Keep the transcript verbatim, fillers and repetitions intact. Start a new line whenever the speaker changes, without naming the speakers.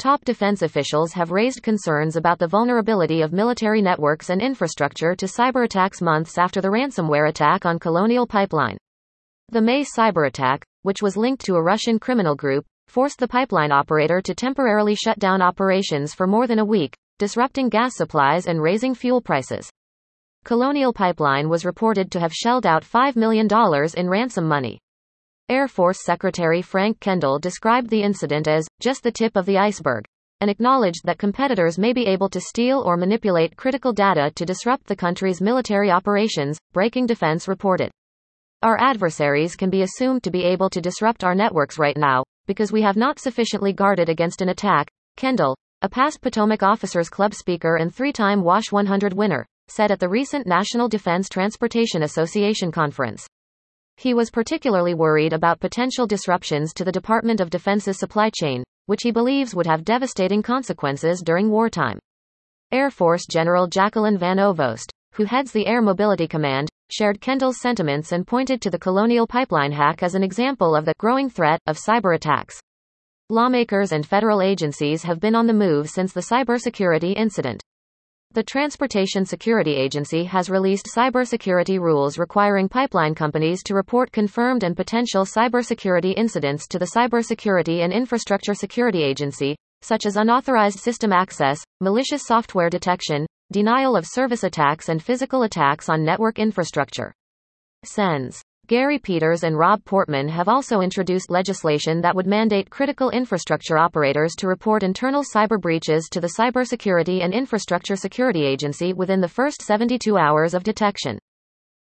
Top defense officials have raised concerns about the vulnerability of military networks and infrastructure to cyber attacks months after the ransomware attack on Colonial Pipeline. The May cyber attack, which was linked to a Russian criminal group, forced the pipeline operator to temporarily shut down operations for more than a week, disrupting gas supplies and raising fuel prices. Colonial Pipeline was reported to have shelled out five million dollars in ransom money. Air Force Secretary Frank Kendall described the incident as just the tip of the iceberg, and acknowledged that competitors may be able to steal or manipulate critical data to disrupt the country's military operations, Breaking Defense reported. Our adversaries can be assumed to be able to disrupt our networks right now, because we have not sufficiently guarded against an attack, Kendall, a past Potomac Officers Club speaker and three-time W A S H one hundred winner, said at the recent National Defense Transportation Association conference. He was particularly worried about potential disruptions to the Department of Defense's supply chain, which he believes would have devastating consequences during wartime. Air Force General Jacqueline Van Ovost, who heads the Air Mobility Command, shared Kendall's sentiments and pointed to the Colonial Pipeline hack as an example of the growing threat of cyber attacks. Lawmakers and federal agencies have been on the move since the cybersecurity incident. The Transportation Security Agency has released cybersecurity rules requiring pipeline companies to report confirmed and potential cybersecurity incidents to the Cybersecurity and Infrastructure Security Agency, such as unauthorized system access, malicious software detection, denial of service attacks and physical attacks on network infrastructure. Sens. Gary Peters and Rob Portman have also introduced legislation that would mandate critical infrastructure operators to report internal cyber breaches to the Cybersecurity and Infrastructure Security Agency within the first seventy-two hours of detection.